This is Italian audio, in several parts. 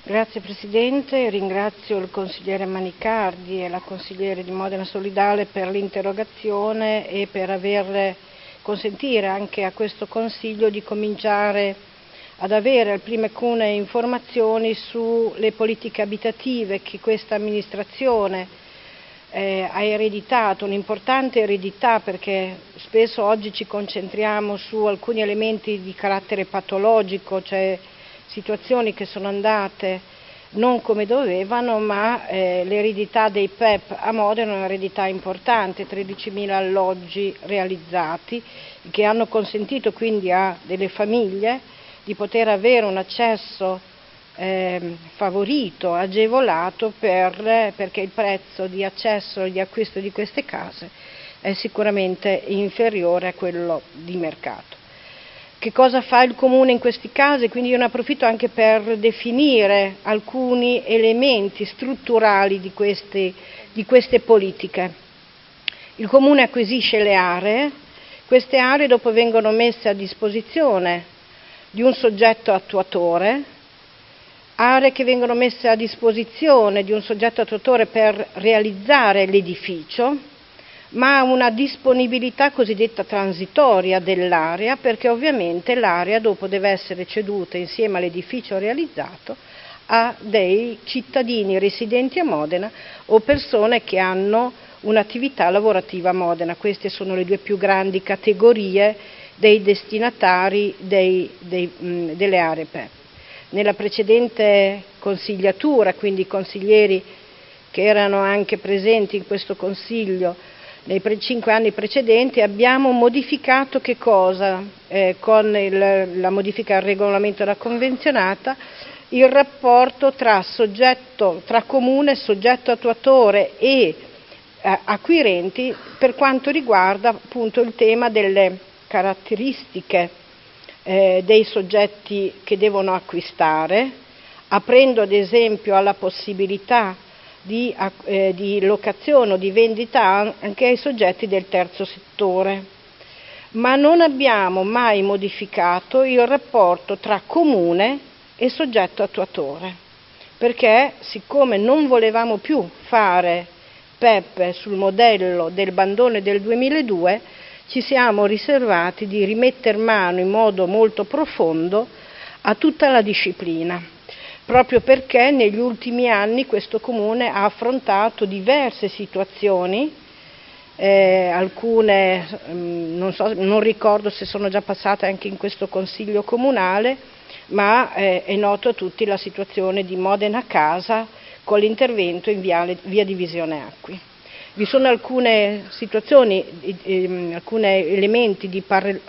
Grazie Presidente, ringrazio il consigliere Manicardi e la consigliere di Modena Solidale per l'interrogazione e per consentire anche a questo Consiglio di cominciare ad avere alcune informazioni sulle politiche abitative che questa amministrazione ha ereditato, un'importante eredità, perché spesso oggi ci concentriamo su alcuni elementi di carattere patologico, cioè situazioni che sono andate non come dovevano, ma l'eredità dei PEP a Modena è un'eredità importante, 13.000 alloggi realizzati, che hanno consentito quindi a delle famiglie di poter avere un accesso favorito, agevolato, perché il prezzo di accesso e di acquisto di queste case è sicuramente inferiore a quello di mercato. Che cosa fa il Comune in questi casi? Quindi io ne approfitto anche per definire alcuni elementi strutturali di queste politiche. Il Comune acquisisce le aree, queste aree dopo vengono messe a disposizione di un soggetto attuatore, aree che vengono messe a disposizione di un soggetto attuatore per realizzare l'edificio, ma una disponibilità cosiddetta transitoria dell'area, perché ovviamente l'area dopo deve essere ceduta insieme all'edificio realizzato a dei cittadini residenti a Modena o persone che hanno un'attività lavorativa a Modena. Queste sono le due più grandi categorie dei destinatari delle aree PEP. Nella precedente consigliatura, quindi i consiglieri che erano anche presenti in questo Consiglio nei 5 anni precedenti, abbiamo modificato che cosa? Con la modifica al regolamento della convenzionata, il rapporto tra comune, soggetto attuatore e acquirenti per quanto riguarda appunto il tema delle caratteristiche dei soggetti che devono acquistare, aprendo ad esempio alla possibilità di locazione o di vendita anche ai soggetti del terzo settore, ma non abbiamo mai modificato il rapporto tra comune e soggetto attuatore, perché siccome non volevamo più fare PEP sul modello del bandone del 2002, ci siamo riservati di rimettere mano in modo molto profondo a tutta la disciplina, proprio perché negli ultimi anni questo Comune ha affrontato diverse situazioni, alcune non ricordo se sono già passate anche in questo Consiglio Comunale, ma è noto a tutti la situazione di Modena Casa con l'intervento in via Divisione Acqui. Vi sono alcune situazioni, alcuni elementi di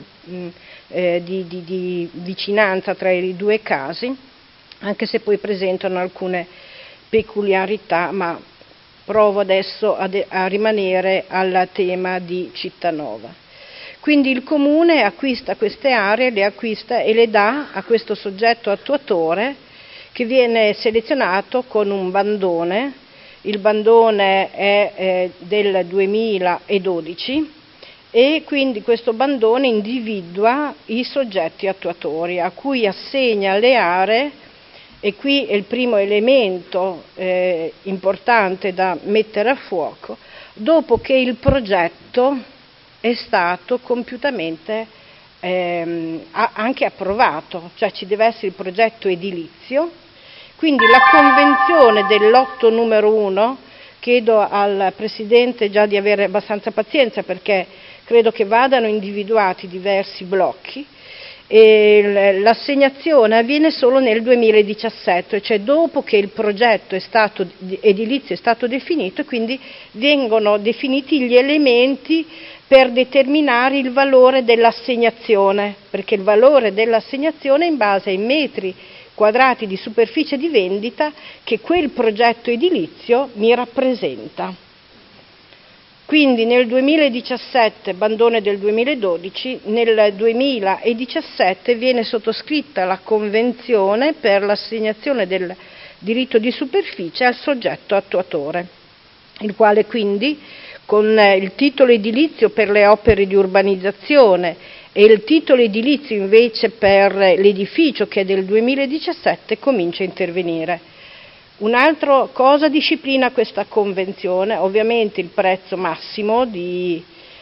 vicinanza tra i due casi, anche se poi presentano alcune peculiarità, ma provo adesso a rimanere al tema di Cittanova. Quindi il Comune acquista queste aree, le acquista e le dà a questo soggetto attuatore che viene selezionato con un bandone. Il bandone è del 2012 e quindi questo bandone individua i soggetti attuatori a cui assegna le aree. E qui è il primo elemento importante da mettere a fuoco, dopo che il progetto è stato compiutamente anche approvato, cioè ci deve essere il progetto edilizio, quindi la convenzione del lotto numero 1, chiedo al Presidente già di avere abbastanza pazienza perché credo che vadano individuati diversi blocchi, e l'assegnazione avviene solo nel 2017, cioè dopo che il progetto edilizio è stato definito, e quindi vengono definiti gli elementi per determinare il valore dell'assegnazione, perché il valore dell'assegnazione è in base ai metri quadrati di superficie di vendita che quel progetto edilizio mi rappresenta. Quindi nel 2017, bandone del 2012, nel 2017 viene sottoscritta la convenzione per l'assegnazione del diritto di superficie al soggetto attuatore, il quale quindi con il titolo edilizio per le opere di urbanizzazione e il titolo edilizio invece per l'edificio, che è del 2017, comincia a intervenire. Un'altra cosa disciplina questa convenzione, ovviamente il prezzo massimo di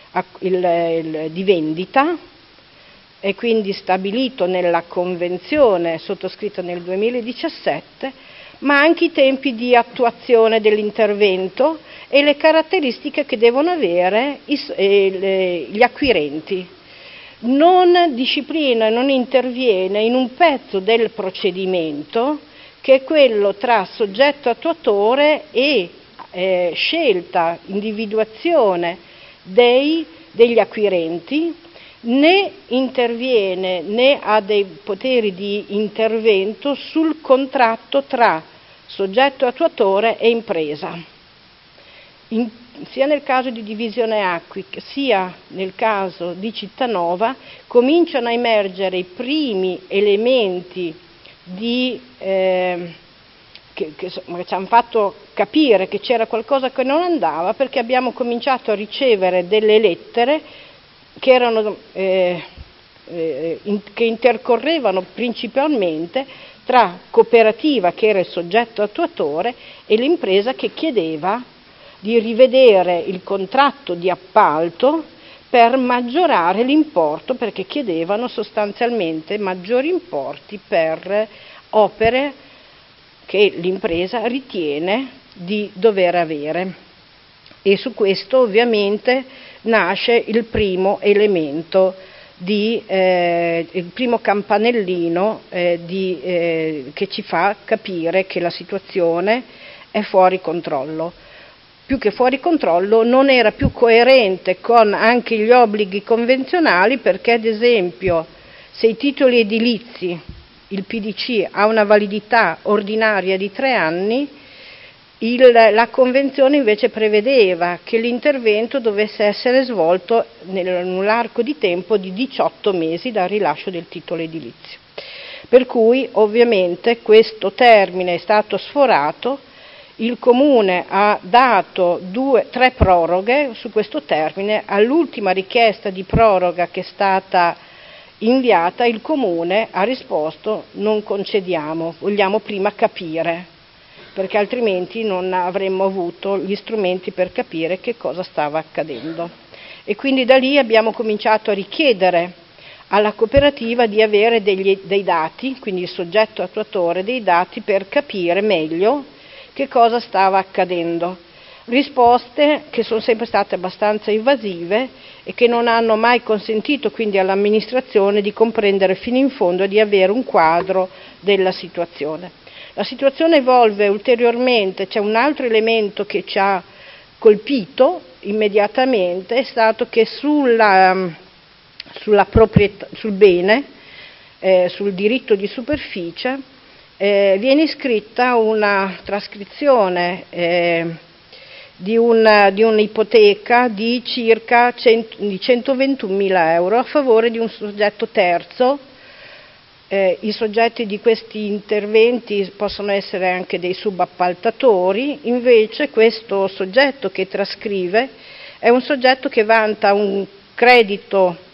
vendita, è quindi stabilito nella convenzione sottoscritta nel 2017, ma anche i tempi di attuazione dell'intervento e le caratteristiche che devono avere gli acquirenti. Non disciplina, non interviene in un pezzo del procedimento che è quello tra soggetto attuatore e scelta, individuazione degli acquirenti, né interviene né ha dei poteri di intervento sul contratto tra soggetto attuatore e impresa. Sia nel caso di divisione acqui sia nel caso di Cittanova cominciano a emergere i primi elementi che ci hanno fatto capire che c'era qualcosa che non andava, perché abbiamo cominciato a ricevere delle lettere che erano che intercorrevano principalmente tra cooperativa, che era il soggetto attuatore, e l'impresa che chiedeva di rivedere il contratto di appalto per maggiorare l'importo, perché chiedevano sostanzialmente maggiori importi per opere che l'impresa ritiene di dover avere. E su questo ovviamente nasce il primo elemento, il primo campanellino che ci fa capire che la situazione è fuori controllo. Più che fuori controllo, non era più coerente con anche gli obblighi convenzionali, perché ad esempio se i titoli edilizi, il PDC, ha una validità ordinaria di 3 anni, la Convenzione invece prevedeva che l'intervento dovesse essere svolto in un arco di tempo di 18 mesi dal rilascio del titolo edilizio. Per cui ovviamente questo termine è stato sforato. Il Comune ha dato 3 proroghe su questo termine. All'ultima richiesta di proroga che è stata inviata, il Comune ha risposto: non concediamo, vogliamo prima capire, perché altrimenti non avremmo avuto gli strumenti per capire che cosa stava accadendo. E quindi da lì abbiamo cominciato a richiedere alla cooperativa di avere dei dati, quindi il soggetto attuatore dei dati, per capire meglio che cosa stava accadendo. Risposte che sono sempre state abbastanza invasive e che non hanno mai consentito quindi all'amministrazione di comprendere fino in fondo e di avere un quadro della situazione. La situazione evolve ulteriormente. C'è un altro elemento che ci ha colpito immediatamente, è stato che sulla proprietà, sul bene, sul diritto di superficie, viene iscritta una trascrizione di un'ipoteca di circa 121.000 euro a favore di un soggetto terzo. I soggetti di questi interventi possono essere anche dei subappaltatori. Invece questo soggetto che trascrive è un soggetto che vanta un credito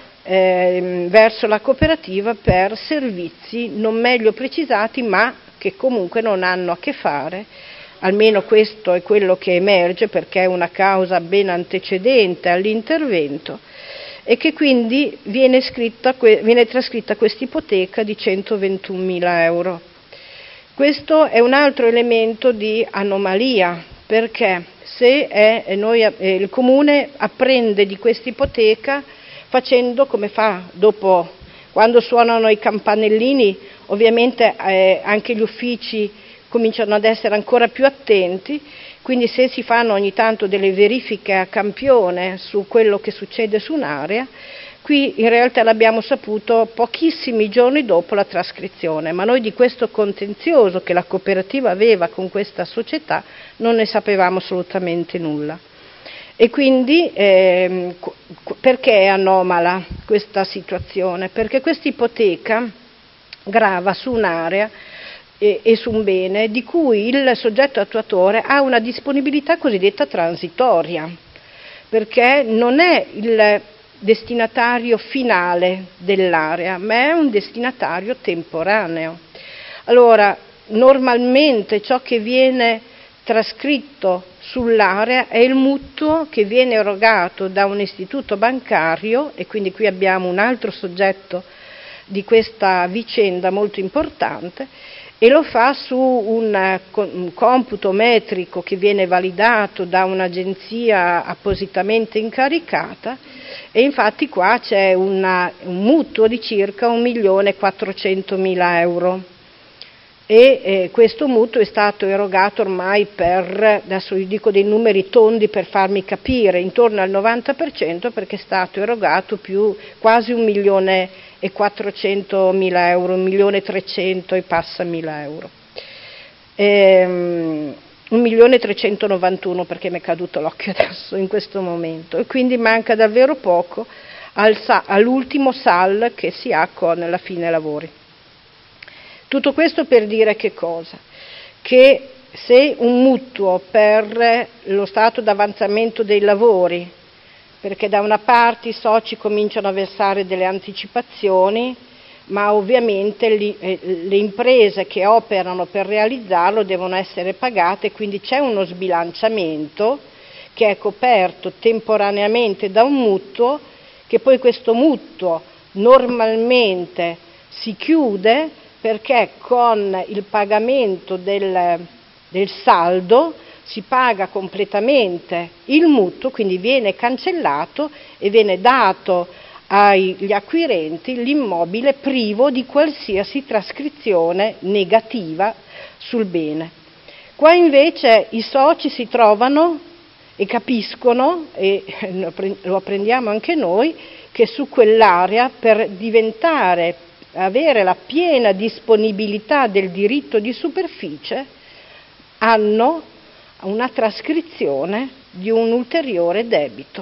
verso la cooperativa per servizi non meglio precisati, ma che comunque non hanno a che fare, almeno questo è quello che emerge, perché è una causa ben antecedente all'intervento, e che quindi viene trascritta questa ipoteca di 121.000 euro. Questo è un altro elemento di anomalia, perché se il Comune apprende di questa ipoteca facendo come fa dopo, quando suonano i campanellini, ovviamente anche gli uffici cominciano ad essere ancora più attenti, quindi se si fanno ogni tanto delle verifiche a campione su quello che succede su un'area, qui in realtà l'abbiamo saputo pochissimi giorni dopo la trascrizione, ma noi di questo contenzioso che la cooperativa aveva con questa società non ne sapevamo assolutamente nulla. E quindi perché è anomala questa situazione? Perché questa ipoteca grava su un'area e su un bene di cui il soggetto attuatore ha una disponibilità cosiddetta transitoria, perché non è destinatario finale dell'area, ma è un destinatario temporaneo. Allora, normalmente ciò che viene trascritto sull'area è il mutuo che viene erogato da un istituto bancario, e quindi qui abbiamo un altro soggetto di questa vicenda molto importante, e lo fa su un computo metrico che viene validato da un'agenzia appositamente incaricata, e infatti qua c'è un mutuo di circa 1.400.000 euro. E questo mutuo è stato erogato ormai adesso vi dico dei numeri tondi per farmi capire, intorno al 90%, perché è stato erogato quasi 1.400.000 euro, 1.300.000 e passa mila euro. 1.391.000 perché mi è caduto l'occhio adesso in questo momento, e quindi manca davvero poco all'ultimo SAL che si ha con la fine lavori. Tutto questo per dire che cosa? Che se un mutuo per lo stato d'avanzamento dei lavori, perché da una parte i soci cominciano a versare delle anticipazioni, ma ovviamente le imprese che operano per realizzarlo devono essere pagate, quindi c'è uno sbilanciamento che è coperto temporaneamente da un mutuo, che poi questo mutuo normalmente si chiude, perché con il pagamento del saldo si paga completamente il mutuo, quindi viene cancellato e viene dato agli acquirenti l'immobile privo di qualsiasi trascrizione negativa sul bene. Qua invece i soci si trovano e capiscono, e lo apprendiamo anche noi, che su quell'area per avere la piena disponibilità del diritto di superficie hanno una trascrizione di un ulteriore debito.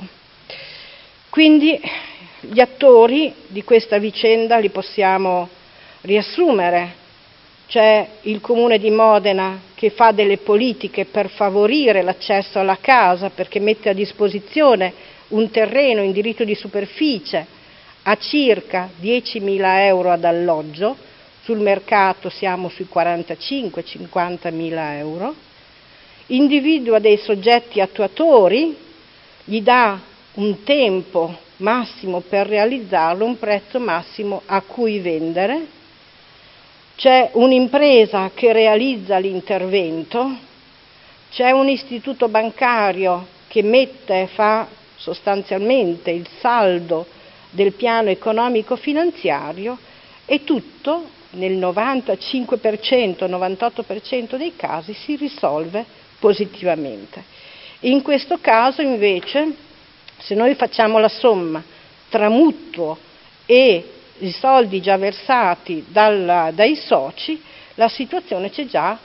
Quindi gli attori di questa vicenda li possiamo riassumere. C'è il Comune di Modena che fa delle politiche per favorire l'accesso alla casa, perché mette a disposizione un terreno in diritto di superficie a circa 10.000 euro ad alloggio, sul mercato siamo sui 45-50.000 euro, individua dei soggetti attuatori, gli dà un tempo massimo per realizzarlo, un prezzo massimo a cui vendere, c'è un'impresa che realizza l'intervento, c'è un istituto bancario che fa sostanzialmente il saldo del piano economico-finanziario, e tutto nel 95%-98% dei casi si risolve positivamente. In questo caso invece, se noi facciamo la somma tra mutuo e i soldi già versati dai soci, la situazione c'è già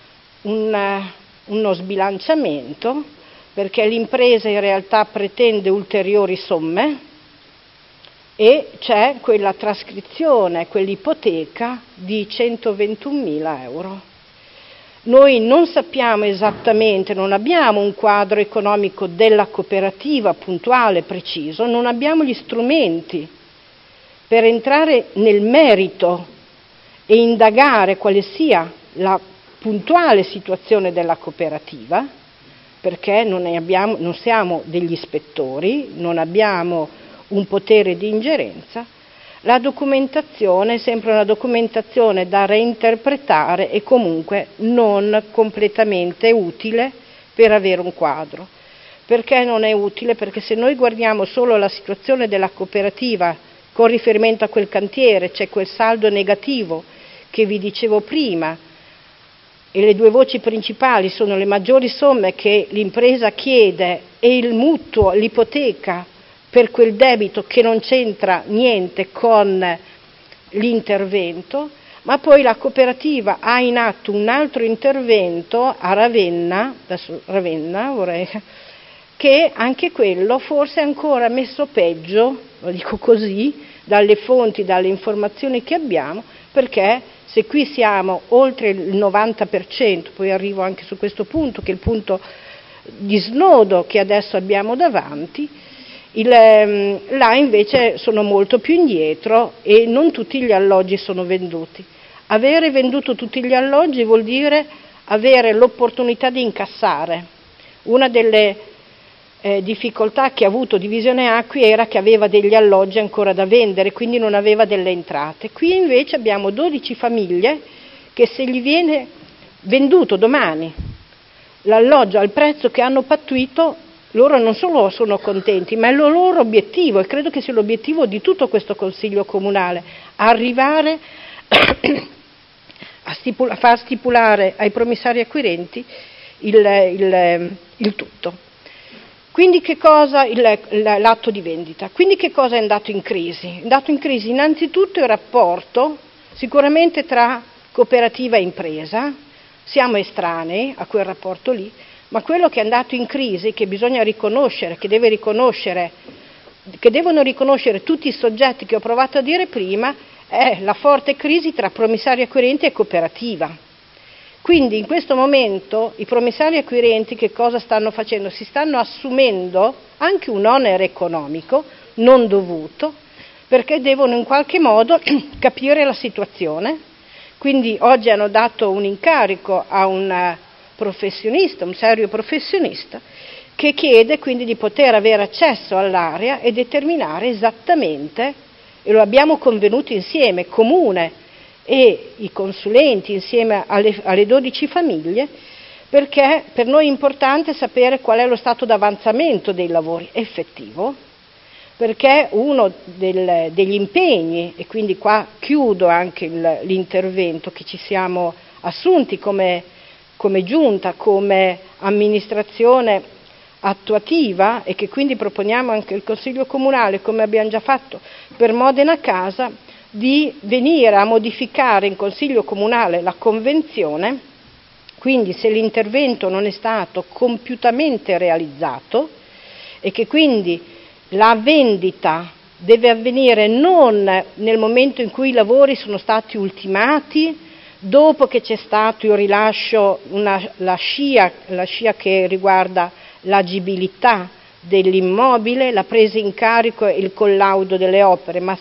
uno sbilanciamento, perché l'impresa in realtà pretende ulteriori somme, e c'è quella trascrizione, quell'ipoteca di 121.000 euro. Noi non sappiamo esattamente, non abbiamo un quadro economico della cooperativa puntuale, preciso, non abbiamo gli strumenti per entrare nel merito e indagare quale sia la puntuale situazione della cooperativa, perché non siamo degli ispettori, non abbiamo un potere di ingerenza. La documentazione è sempre una documentazione da reinterpretare e comunque non completamente utile per avere un quadro. Perché non è utile? Perché se noi guardiamo solo la situazione della cooperativa con riferimento a quel cantiere, c'è quel saldo negativo che vi dicevo prima, e le due voci principali sono le maggiori somme che l'impresa chiede e il mutuo, l'ipoteca, per quel debito che non c'entra niente con l'intervento, ma poi la cooperativa ha in atto un altro intervento a Ravenna, che anche quello forse è ancora messo peggio, lo dico così, dalle fonti, dalle informazioni che abbiamo, perché se qui siamo oltre il 90%, poi arrivo anche su questo punto, che è il punto di snodo che adesso abbiamo davanti, Là invece sono molto più indietro e non tutti gli alloggi sono venduti. Avere venduto tutti gli alloggi vuol dire avere l'opportunità di incassare. Una delle difficoltà che ha avuto Divisione Acqui era che aveva degli alloggi ancora da vendere, quindi non aveva delle entrate. Qui invece abbiamo 12 famiglie che se gli viene venduto domani l'alloggio al prezzo che hanno pattuito, loro non solo sono contenti, ma è il loro obiettivo, e credo che sia l'obiettivo di tutto questo Consiglio Comunale, arrivare a far stipulare ai promissari acquirenti il tutto. Quindi che cosa l'atto di vendita? Quindi che cosa è andato in crisi? È andato in crisi innanzitutto il rapporto sicuramente tra cooperativa e impresa, siamo estranei a quel rapporto lì, ma quello che è andato in crisi, che bisogna riconoscere, che devono riconoscere tutti i soggetti che ho provato a dire prima, è la forte crisi tra promissari acquirenti e cooperativa. Quindi in questo momento i promissari acquirenti che cosa stanno facendo? Si stanno assumendo anche un onere economico non dovuto, perché devono in qualche modo capire la situazione. Quindi oggi hanno dato un incarico a un professionista, un serio professionista, che chiede quindi di poter avere accesso all'area e determinare esattamente, e lo abbiamo convenuto insieme, Comune e i consulenti insieme alle 12 famiglie, perché per noi è importante sapere qual è lo stato d'avanzamento dei lavori effettivo, perché uno degli impegni, e quindi qua chiudo anche l'intervento che ci siamo assunti come giunta, come amministrazione attuativa, e che quindi proponiamo anche al Consiglio Comunale, come abbiamo già fatto per Modena Casa, di venire a modificare in Consiglio Comunale la Convenzione, quindi se l'intervento non è stato compiutamente realizzato e che quindi la vendita deve avvenire non nel momento in cui i lavori sono stati ultimati, dopo che c'è stato il rilascio, la scia che riguarda l'agibilità dell'immobile, la presa in carico e il collaudo delle opere, ma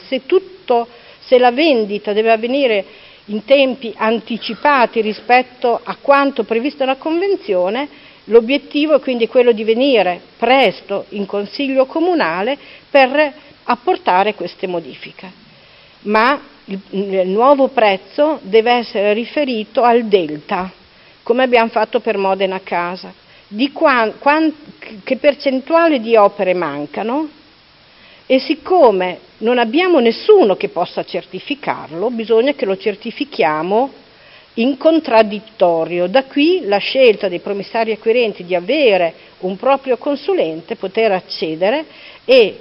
se la vendita deve avvenire in tempi anticipati rispetto a quanto previsto dalla Convenzione, l'obiettivo è quindi quello di venire presto in Consiglio Comunale per apportare queste modifiche. Ma il nuovo prezzo deve essere riferito al delta, come abbiamo fatto per Modena Casa, di che percentuale di opere mancano, e siccome non abbiamo nessuno che possa certificarlo, bisogna che lo certifichiamo in contraddittorio. Da qui la scelta dei promissari acquirenti di avere un proprio consulente, poter accedere e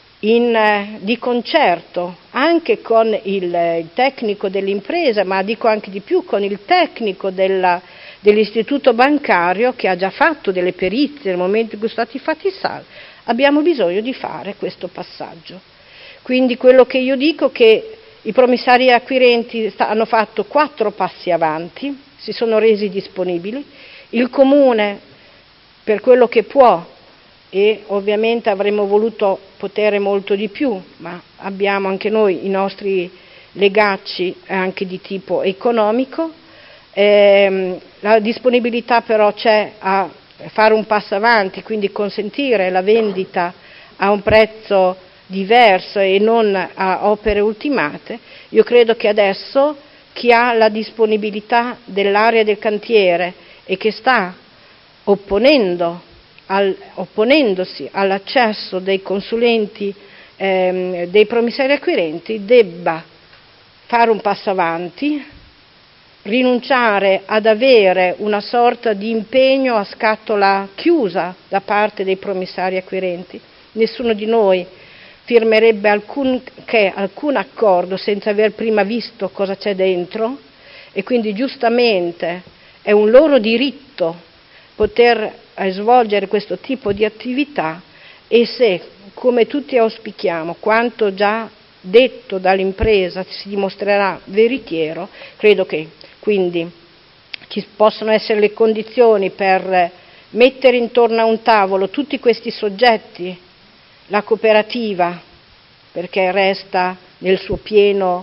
di concerto anche con il tecnico dell'impresa, ma dico anche di più, con il tecnico dell'istituto bancario che ha già fatto delle perizie nel momento in cui sono stati fatti salvi, abbiamo bisogno di fare questo passaggio. Quindi quello che io dico è che i promissari acquirenti hanno fatto 4 passi avanti, si sono resi disponibili, il Comune per quello che può, e ovviamente avremmo voluto potere molto di più, ma abbiamo anche noi i nostri legacci anche di tipo economico, la disponibilità però c'è a fare un passo avanti, quindi consentire la vendita a un prezzo diverso e non a opere ultimate. Io credo che adesso chi ha la disponibilità dell'area del cantiere e che sta opponendosi all'accesso dei consulenti, dei promissari acquirenti, debba fare un passo avanti, rinunciare ad avere una sorta di impegno a scatola chiusa da parte dei promissari acquirenti. Nessuno di noi firmerebbe alcun accordo senza aver prima visto cosa c'è dentro, e quindi giustamente è un loro diritto poter svolgere questo tipo di attività, e se, come tutti auspichiamo, quanto già detto dall'impresa si dimostrerà veritiero, credo che quindi ci possono essere le condizioni per mettere intorno a un tavolo tutti questi soggetti la cooperativa, perché resta nella sua piena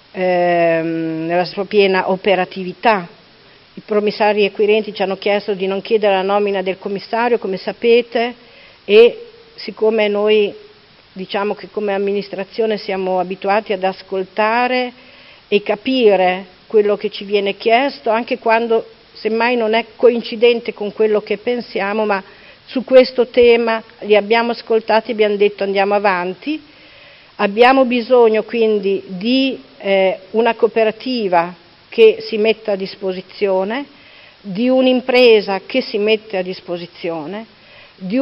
operatività. I commissari acquirenti ci hanno chiesto di non chiedere la nomina del commissario, come sapete, e siccome noi diciamo che come amministrazione siamo abituati ad ascoltare e capire quello che ci viene chiesto, anche quando semmai non è coincidente con quello che pensiamo, ma su questo tema li abbiamo ascoltati e abbiamo detto andiamo avanti. Abbiamo bisogno quindi di una cooperativa che si metta a disposizione, di un'impresa che si mette a disposizione, di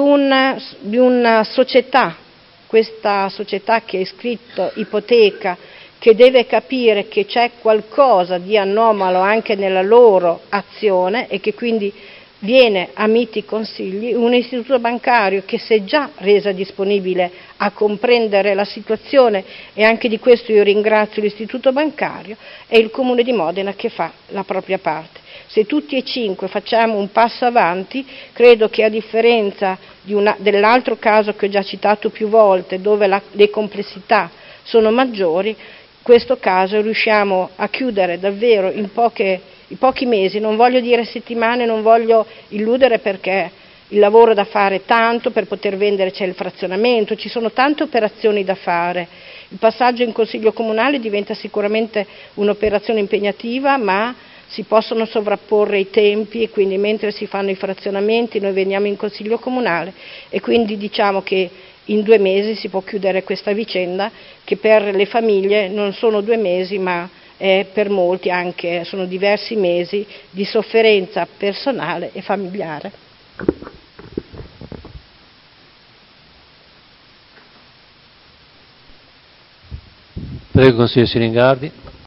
una società, questa società che è iscritto ipoteca, che deve capire che c'è qualcosa di anomalo anche nella loro azione e che quindi viene a miti consigli, un istituto bancario che si è già resa disponibile a comprendere la situazione, e anche di questo io ringrazio l'istituto bancario, e il Comune di Modena che fa la propria parte. Se tutti e 5 facciamo un passo avanti, credo che a differenza dell'altro caso che ho già citato più volte, dove le complessità sono maggiori, in questo caso riusciamo a chiudere davvero in pochi mesi, non voglio dire settimane, non voglio illudere, perché il lavoro da fare è tanto, per poter vendere c'è il frazionamento, ci sono tante operazioni da fare. Il passaggio in Consiglio Comunale diventa sicuramente un'operazione impegnativa, ma si possono sovrapporre i tempi, e quindi mentre si fanno i frazionamenti noi veniamo in Consiglio Comunale, e quindi diciamo che in 2 mesi si può chiudere questa vicenda, che per le famiglie non sono 2 mesi, ma per molti anche sono diversi mesi di sofferenza personale e familiare. Prego, consigliere Siringardi.